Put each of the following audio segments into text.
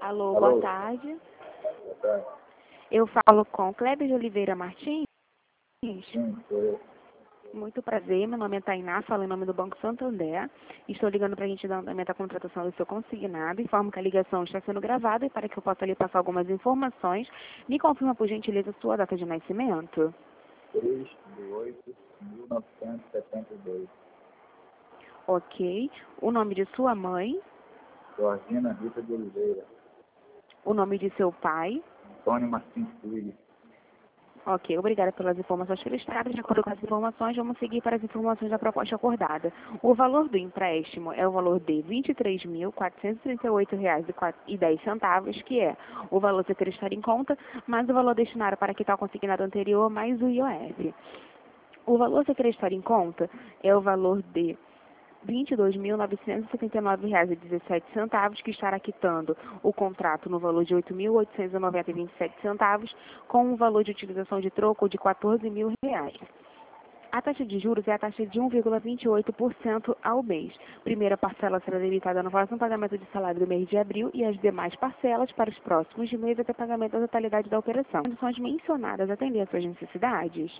Alô, boa Alô? tarde. Boa tarde. Eu falo com Kleber de Oliveira Martins. Sim, sou eu. Muito prazer, meu nome é Tainá, falo em nome do Banco Santander. Estou ligando para a gente dar andamento à contratação do seu consignado. Informo que a ligação está sendo gravada e para que eu possa lhe passar algumas informações, me confirma, por gentileza, sua data de nascimento. 3/8/1972. Ok. O nome de sua mãe, Georgina Rita de Oliveira. o nome de seu pai. Antônio Martins Filho. Ok, obrigada pelas informações prestadas. De acordo com as informações, vamos seguir para as informações da proposta acordada. O valor do empréstimo é o valor de R$ 23.438,10, que é o valor a ser estar em conta, mais o valor destinado para quitar o consignado anterior, mais o IOF. O valor a ser estar em conta é o valor de R$ 22.979,17, que estará quitando o contrato no valor de R$ 8.890,27, com um valor de utilização de troco de R$ 14.000. A taxa de juros é a taxa de 1,28% ao mês. Primeira parcela será debitada no próximo pagamento de salário do mês de abril e as demais parcelas para os próximos meses até pagamento da totalidade da operação. As condições mencionadas atendem às suas necessidades?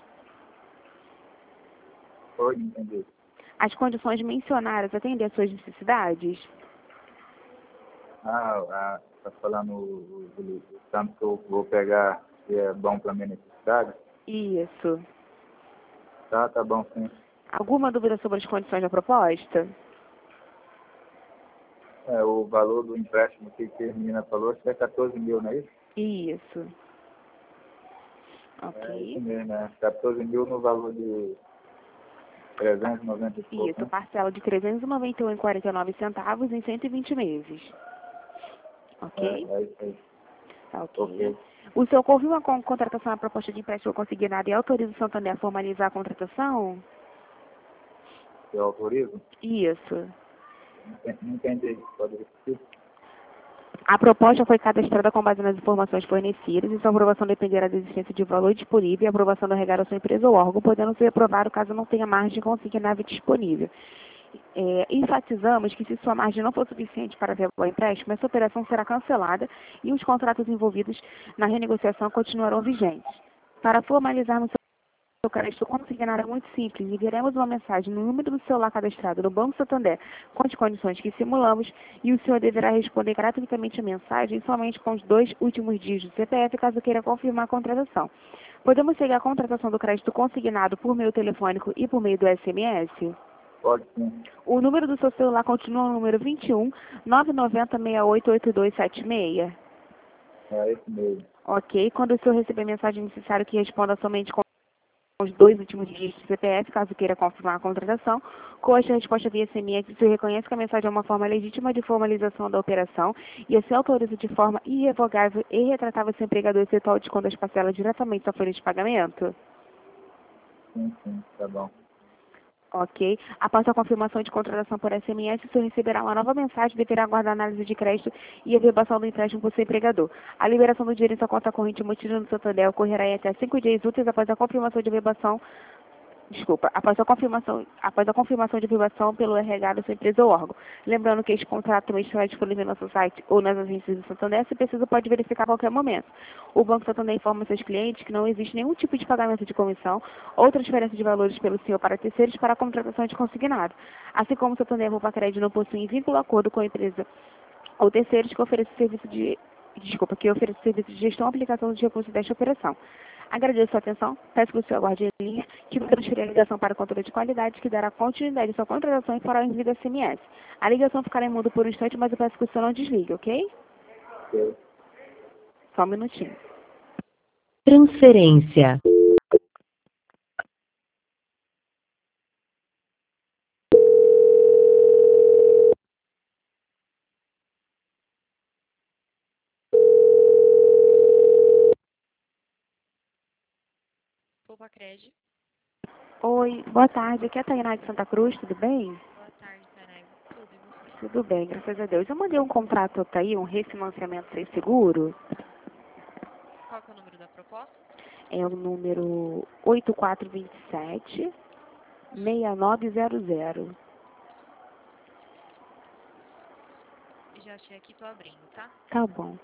Pode entender. As condições mencionadas atendem às suas necessidades? Tá falando o tanto que eu vou pegar que é bom para minha necessidade? Isso. Tá bom sim. Alguma dúvida sobre as condições da proposta? O valor do empréstimo que a menina falou, acho que é 14 mil, não é isso? Isso. É Ok. isso mesmo, né? 14 mil no valor de 390 e pouco, Isso, né? parcela de R$ 391,49 em 120 meses. Ok? É isso aí. Tá ok. Ok. O senhor ouviu a contratação, a proposta de empréstimo consignado e autoriza o Santander a formalizar a contratação? Eu autorizo? Isso. Não entendi. Pode repetir? A proposta foi cadastrada com base nas informações fornecidas e sua aprovação dependerá da existência de valor disponível e aprovação da regara da sua empresa ou órgão, podendo ser aprovado caso não tenha margem consignável disponível. Enfatizamos que se sua margem não for suficiente para ver o empréstimo, essa operação será cancelada e os contratos envolvidos na renegociação continuarão vigentes. Para formalizarmos seu crédito consignado é muito simples. Enviaremos uma mensagem no número do celular cadastrado no Banco Santander com as condições que simulamos e o senhor deverá responder gratuitamente a mensagem somente com os 2 últimos dígitos do CPF caso queira confirmar a contratação. Podemos seguir a contratação do crédito consignado por meio telefônico e por meio do SMS? Pode sim. O número do seu celular continua no número 21 990 688276. É esse mesmo. Ok. Quando o senhor receber mensagem, é necessário que responda somente com os 2 últimos dígitos do CPF, caso queira confirmar a contratação. Com esta resposta via SMS, o senhor reconhece que a mensagem é uma forma legítima de formalização da operação e assim autoriza de forma irrevogável e retratável seu empregador efetuar o desconto das parcelas diretamente da folha de pagamento? Sim, tá bom. Ok. Após a confirmação de contratação por SMS, o senhor receberá uma nova mensagem e deverá aguardar a análise de crédito e a verbação do empréstimo por seu empregador. A liberação do dinheiro em sua conta corrente mantida no Santander ocorrerá em até 5 dias úteis após a confirmação de verbação. Desculpa, após a confirmação de verbação pelo RH da sua empresa ou órgão. Lembrando que este contrato também estará disponível no nosso site ou nas agências do Santander, se precisa pode verificar a qualquer momento. O Banco Santander informa seus clientes que não existe nenhum tipo de pagamento de comissão ou transferência de valores pelo senhor para terceiros para a contratação de consignado. Assim como o Santander Roupa Crédito não possui vínculo ou acordo com a empresa ou terceiros que ofereçam serviço de gestão ou aplicação de recursos desta operação. Agradeço a sua atenção, peço que o senhor aguarde em linha, que vou transferir a ligação para o controle de qualidade, que dará continuidade à sua contratação e fará o envio da SMS. A ligação ficará em mudo por um instante, mas eu peço que o senhor não desligue, ok? Ok. Só um minutinho. Transferência. Poupa Cred. Oi, boa tarde, aqui é a Tainá de Santa Cruz, tudo bem? Boa tarde, Tarai. Tudo e você? Tudo bem, graças a Deus. Eu mandei um contrato aí, um refinanciamento sem seguro, Qual que é o número da proposta? é o número 8427-6900. Já achei aqui, tô abrindo, tá? Tá bom.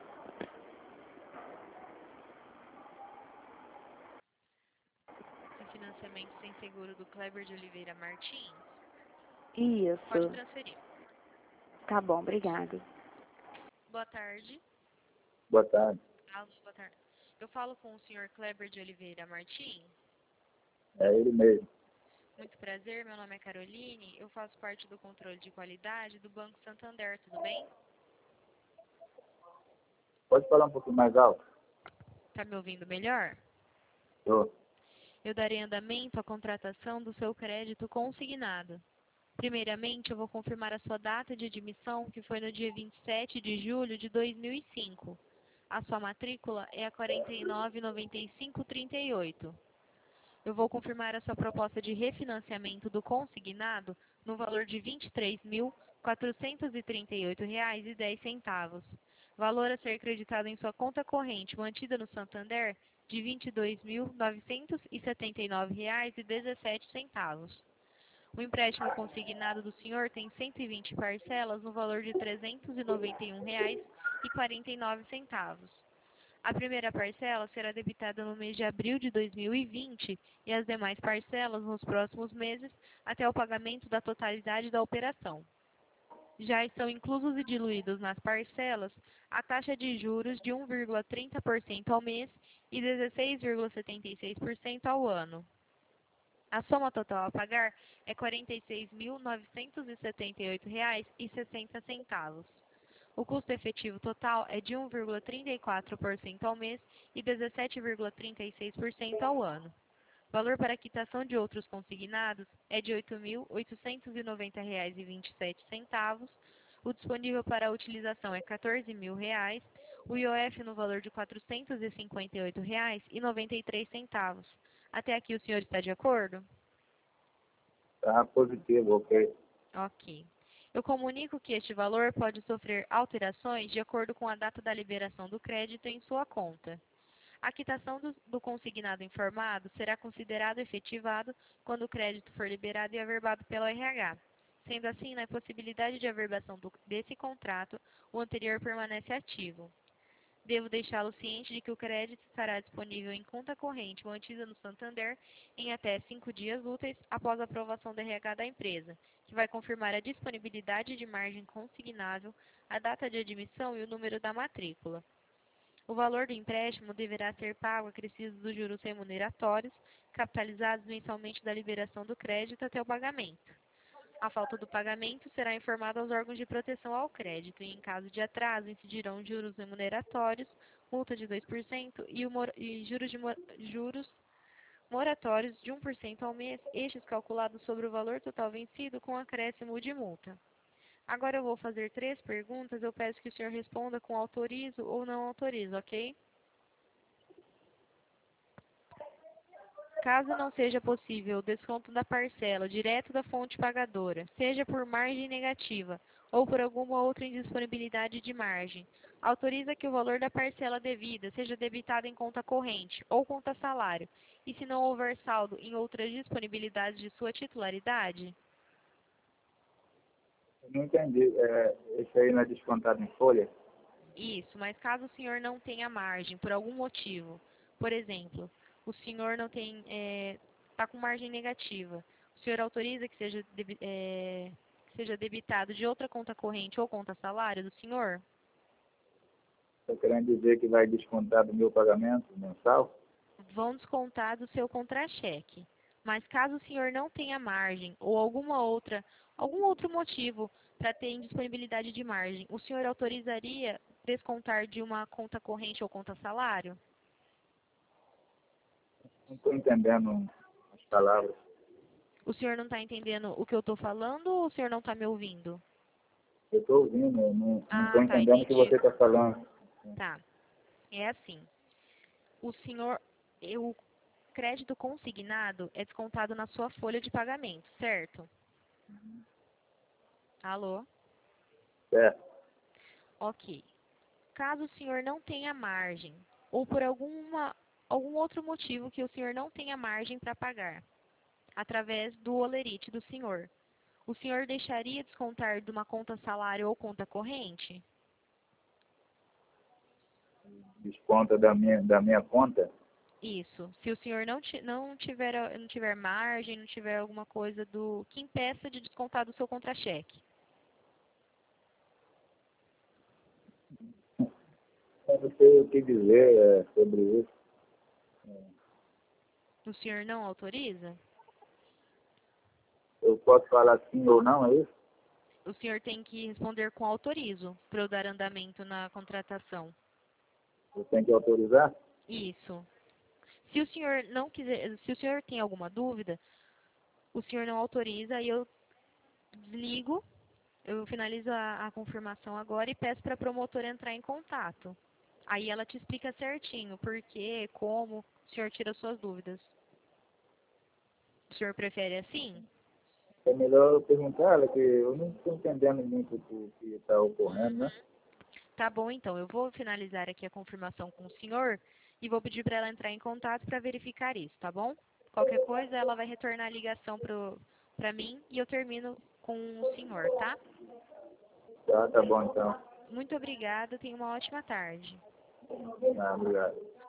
Refinanciamento sem seguro do Kleber de Oliveira Martins. Pode Isso. transferir. Tá bom, obrigada. Boa tarde. Boa tarde. Alô, boa tarde. Eu falo com o senhor Kleber de Oliveira Martins. É ele mesmo. Muito prazer, meu nome é Caroline. Eu faço parte do controle de qualidade do Banco Santander, tudo bem? Pode falar um pouquinho mais alto? Tá me ouvindo melhor? Tô. Eu darei andamento à contratação do seu crédito consignado. Primeiramente, eu vou confirmar a sua data de admissão, que foi no dia 27 de julho de 2005. A sua matrícula é a 499538. Eu vou confirmar a sua proposta de refinanciamento do consignado no valor de R$ 23.438,10. Valor a ser creditado em sua conta corrente mantida no Santander de R$ 22.979,17. O empréstimo consignado do senhor tem 120 parcelas no valor de R$ 391,49. A primeira parcela será debitada no mês de abril de 2020 e as demais parcelas nos próximos meses até o pagamento da totalidade da operação. Já estão inclusos e diluídos nas parcelas a taxa de juros de 1,30% ao mês e 16,76% ao ano. A soma total a pagar é R$ 46.978,60. O custo efetivo total é de 1,34% ao mês e 17,36% ao ano. O valor para quitação de outros consignados é de R$ 8.890,27. O disponível para a utilização é R$ 14.000. O IOF no valor de R$ 458,93. Até aqui o senhor está de acordo? Tá positivo, ok. Ok. Eu comunico que este valor pode sofrer alterações de acordo com a data da liberação do crédito em sua conta. A quitação do consignado informado será considerado efetivado quando o crédito for liberado e averbado pelo RH. Sendo assim, na possibilidade de averbação desse contrato, o anterior permanece ativo. Devo deixá-lo ciente de que o crédito estará disponível em conta corrente mantida no Santander em até 5 dias úteis após a aprovação do RH da empresa, que vai confirmar a disponibilidade de margem consignável, a data de admissão e o número da matrícula. O valor do empréstimo deverá ser pago acrescidos dos juros remuneratórios, capitalizados mensalmente da liberação do crédito até o pagamento. A falta do pagamento será informada aos órgãos de proteção ao crédito e, em caso de atraso, incidirão juros remuneratórios, multa de 2% e juros moratórios de 1% ao mês, estes calculados sobre o valor total vencido com acréscimo de multa. Agora eu vou fazer 3 perguntas, eu peço que o senhor responda com autorizo ou não autorizo, ok? Caso não seja possível o desconto da parcela direto da fonte pagadora, seja por margem negativa ou por alguma outra indisponibilidade de margem, autoriza que o valor da parcela devida seja debitado em conta corrente ou conta salário, e se não houver saldo em outras disponibilidades de sua titularidade? Eu não entendi. Esse aí não é descontado em folha? Isso, mas caso o senhor não tenha margem por algum motivo, por exemplo, o senhor não tem, está com margem negativa, o senhor autoriza que seja debitado de outra conta corrente ou conta salário do senhor? Estou querendo dizer que vai descontar do meu pagamento mensal? Vão descontar do seu contra-cheque. Mas caso o senhor não tenha margem ou algum outro motivo para ter indisponibilidade de margem, o senhor autorizaria descontar de uma conta corrente ou conta salário? Não estou entendendo as palavras. O senhor não está entendendo o que eu estou falando ou o senhor não está me ouvindo? Eu estou ouvindo, eu não estou Ah, tá, entendendo o que entendi. você está falando. Tá. É assim. O senhor, o crédito consignado é descontado na sua folha de pagamento, certo? Alô? Certo. Ok. Caso o senhor não tenha margem, ou por algum outro motivo que o senhor não tenha margem para pagar, através do holerite do senhor, o senhor deixaria descontar de uma conta salário ou conta corrente? desconta da minha conta? Isso. Se o senhor não tiver margem, não tiver alguma coisa que impeça de descontar do seu contra-cheque. Eu não sei o que dizer sobre isso. O senhor não autoriza? Eu posso falar sim ou não, é isso? O senhor tem que responder com autorizo para eu dar andamento na contratação. Eu tenho que autorizar? Isso. Se o senhor não quiser, se o senhor tem alguma dúvida, o senhor não autoriza e eu desligo, eu finalizo a confirmação agora e peço para a promotora entrar em contato. Aí ela te explica certinho por quê, como o senhor tira suas dúvidas. O senhor prefere assim? É melhor eu perguntar a ela, que eu não estou entendendo muito o que está ocorrendo, né? Tá bom, então. Eu vou finalizar aqui a confirmação com o senhor e vou pedir para ela entrar em contato para verificar isso, tá bom? Qualquer coisa, ela vai retornar a ligação para mim e eu termino com o senhor, tá? Tá bom então. Muito obrigada. Tenha uma ótima tarde. Obrigado.